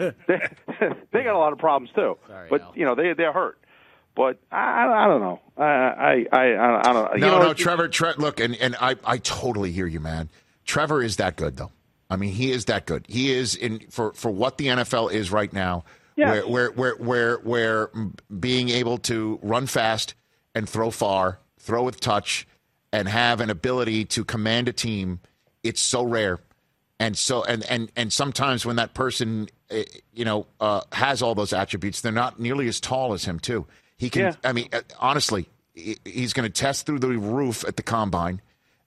they got a lot of problems too. Sorry, but Al. you know, they they're hurt. But I, I don't know. I I I, I don't. no, you know, no, it's- Trevor. Tre- look, and and I I totally hear you, man. Trevor is that good, though. I mean, he is that good. He is in for for what the N F L is right now. Yes. Where where where where where being able to run fast and throw far, throw with touch, and have an ability to command a team, it's so rare. And so, and and and sometimes when that person, eh, you know, uh, has all those attributes, they're not nearly as tall as him, too. He can. Yeah. I mean, uh, honestly, he- he's going to test through the roof at the combine,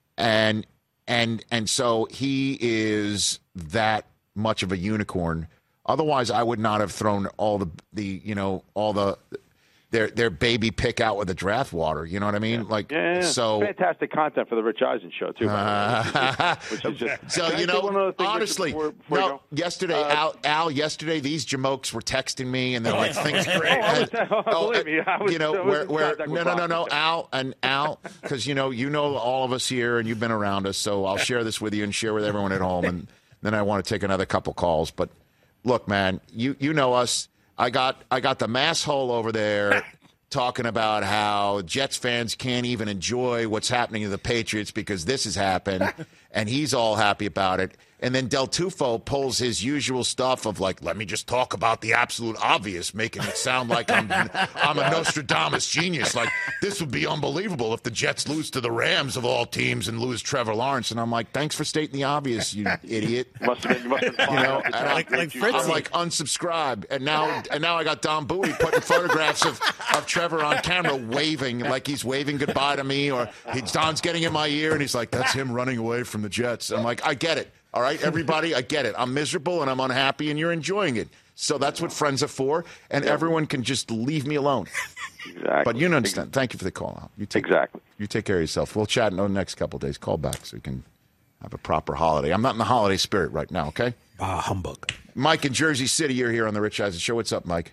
and and and so he is that much of a unicorn. Otherwise, I would not have thrown all the the you know all the their their baby pick out with the draft water. You know what I mean? Like Yeah, yeah. so. fantastic content for the Rich Eisen show too. by the way, which is- which is just, So Can I you say one know, other thing, Richard, honestly, before- before you no. go? Yesterday, Uh, Al, Al, yesterday, these jamokes were texting me, and they're like, "Things great." Oh, I was- oh, believe me, I was- you know, I was where, in where, contact no, with no, no, no, Fox. Al and Al, because you know, you know all of us here, and you've been around us, so I'll share this with you and share with everyone at home, and then I want to take another couple calls. But look, man, you you know us. I got I got the mass hole over there. Talking about how Jets fans can't even enjoy what's happening to the Patriots because this has happened, and he's all happy about it. And then Del Tufo pulls his usual stuff of like, let me just talk about the absolute obvious, making it sound like I'm I'm a Nostradamus genius. Like, this would be unbelievable if the Jets lose to the Rams of all teams and lose Trevor Lawrence. And I'm like, thanks for stating the obvious, you idiot. Must have been, you must have been You know, fired. and I'm, Like- like Fritzy. I'm like unsubscribe, and now and now I got Don Bowie putting photographs of, of Trevor on camera waving like he's waving goodbye to me, or he, Don's getting in my ear and he's like, "That's him running away from the Jets." I'm like, I get it. All right, everybody, I get it. I'm miserable and I'm unhappy, and you're enjoying it. So that's what friends are for, and everyone can just leave me alone. Exactly. But you understand. Thank you for the call out. You take, Exactly. You take care of yourself. We'll chat in the next couple of days. Call back so we can have a proper holiday. I'm not in the holiday spirit right now. Okay. Ah, humbug. Mike in Jersey City, you're here on the Rich Eisen Show. What's up, Mike?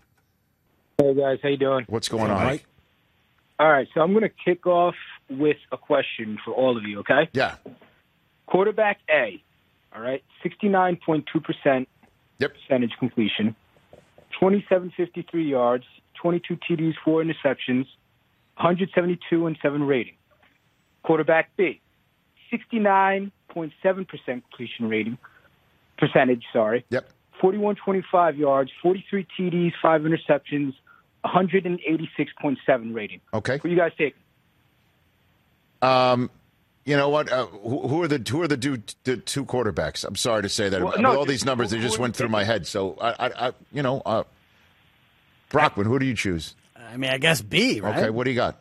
Hey guys, how you doing? What's going on? Mike? All right, so I'm going to kick off with a question for all of you, okay? Yeah. Quarterback A, all right, sixty-nine point two percent Yep. percentage completion, twenty-seven fifty-three yards, twenty-two T Ds, four interceptions, one seventy-two and seven rating. Quarterback B, sixty-nine point seven percent completion rating, percentage, sorry. Yep. forty-one twenty-five yards, forty-three T Ds, five interceptions, one eighty-six point seven rating. Okay. Who you guys take? Um, you know what? Uh, who, who are the who are the, two, the two quarterbacks? I'm sorry to say that. Well, With no, all just- these numbers, they who- just who went are through you my head. So I, I, I you know, uh, Brockman, who do you choose? I mean, I guess B, right? Okay, what do you got?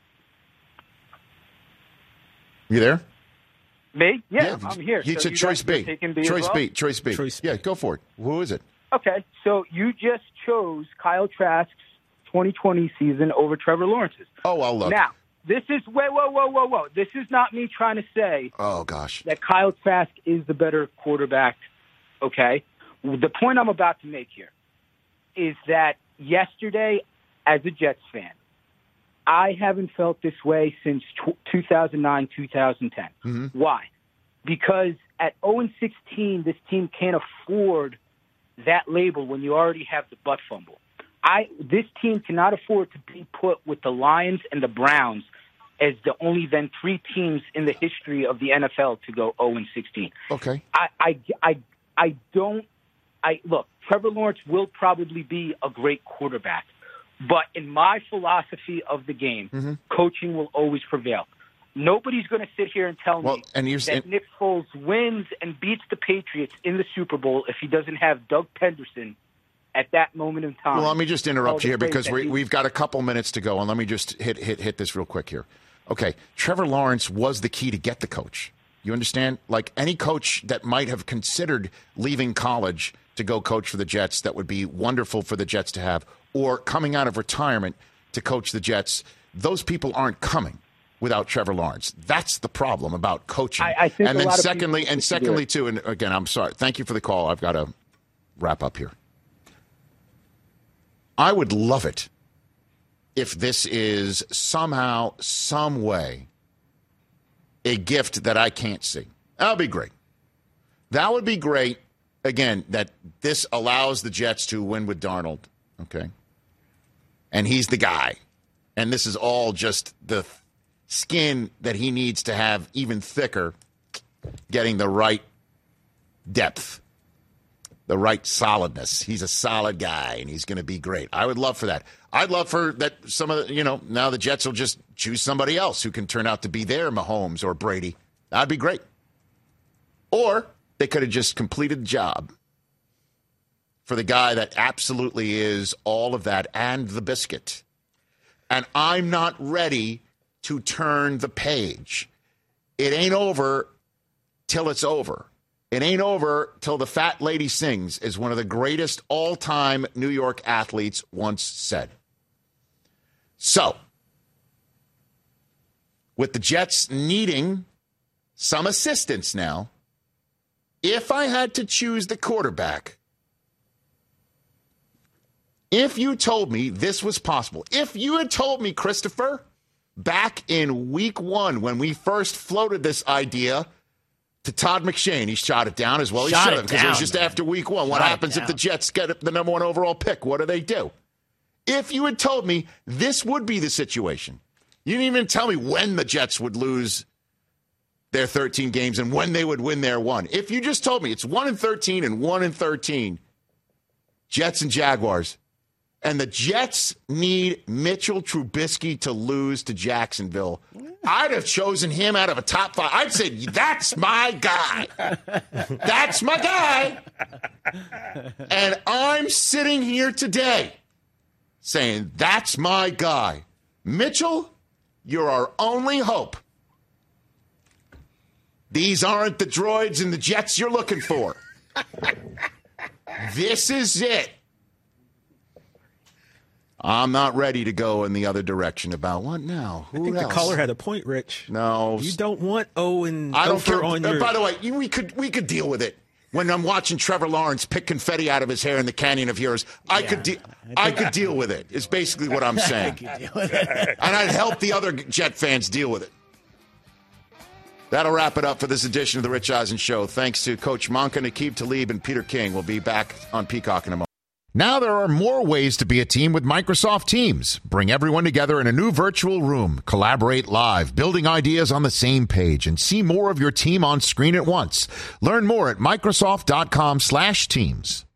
You there? Me? Yeah, I'm here. You So said you choice guys are B. taking B as Choice well? B. Choice B. Choice Yeah, go for it. Who is it? Okay, so you just chose Kyle Trask's twenty twenty season over Trevor Lawrence's. Oh, well, look. Now, this is, wait, whoa, whoa, whoa, whoa. This is not me trying to say Oh, gosh. that Kyle Trask is the better quarterback, okay? The point I'm about to make here is that yesterday, as a Jets fan, I haven't felt this way since two thousand nine, two thousand ten. Mm-hmm. Why? Because at oh and sixteen, this team can't afford that label when you already have the butt fumble. I this team cannot afford to be put with the Lions and the Browns as the only then three teams in the history of the N F L to go oh and sixteen. Okay. I I I, I don't I look, Trevor Lawrence will probably be a great quarterback, but in my philosophy of the game, mm-hmm. coaching will always prevail. Nobody's going to sit here and tell well, me and you're, that and, Nick Foles wins and beats the Patriots in the Super Bowl if he doesn't have Doug Penderson at that moment in time. Well, let me just interrupt you here because we, he, we've got a couple minutes to go, and let me just hit hit hit this real quick here. Okay, Trevor Lawrence was the key to get the coach. You understand? Like any coach that might have considered leaving college to go coach for the Jets, that would be wonderful for the Jets to have, or coming out of retirement to coach the Jets, those people aren't coming without Trevor Lawrence. That's the problem about coaching. I, I think and a then lot of secondly, people and secondly too, and again, I'm sorry. Thank you for the call. I've got to wrap up here. I would love it if this is somehow, some way, a gift that I can't see. That would be great. That would be great, again, that this allows the Jets to win with Darnold, okay? And he's the guy. And this is all just the skin that he needs to have even thicker, getting the right depth, the right solidness. He's a solid guy, and he's going to be great. I would love for that. I'd love for that some of the, you know, now the Jets will just choose somebody else who can turn out to be their Mahomes or Brady. That'd be great. Or they could have just completed the job for the guy that absolutely is all of that and the biscuit. And I'm not ready to turn the page. It ain't over till it's over. It ain't over till the fat lady sings, as one of the greatest all-time New York athletes once said. So, with the Jets needing some assistance now, if I had to choose the quarterback, if you told me this was possible, if you had told me, Christopher, back in week one when we first floated this idea to Todd McShane, he shot it down as well. He Shot should it have, because it was down, just man. after week one. What Shot it happens if down. the Jets get the number one overall pick? What do they do? If you had told me this would be the situation, you didn't even tell me when the Jets would lose their thirteen games and when they would win their one. If you just told me it's one and thirteen and one and thirteen, Jets and Jaguars, and the Jets need Mitchell Trubisky to lose to Jacksonville, I'd have chosen him out of a top five. I'd say, that's my guy. That's my guy. And I'm sitting here today saying, that's my guy. Mitchell, you're our only hope. These aren't the droids and the Jets you're looking for. This is it. I'm not ready to go in the other direction about what now. Who I think else? the caller had a point, Rich. No, you don't want oh and I don't over care. on uh, your. By the way, you, we could we could deal with it. When I'm watching Trevor Lawrence pick confetti out of his hair in the Canyon of Heroes, I Yeah, could de- I I think- could deal with it. It's basically what I'm saying, and I'd help the other Jet fans deal with it. That'll wrap it up for this edition of the Rich Eisen Show. Thanks to Coach Monken, Aqib Talib, and Peter King. We'll be back on Peacock in a moment. Now there are more ways to be a team with Microsoft Teams. Bring everyone together in a new virtual room. Collaborate live, building ideas on the same page, and see more of your team on screen at once. Learn more at Microsoft.com slash teams.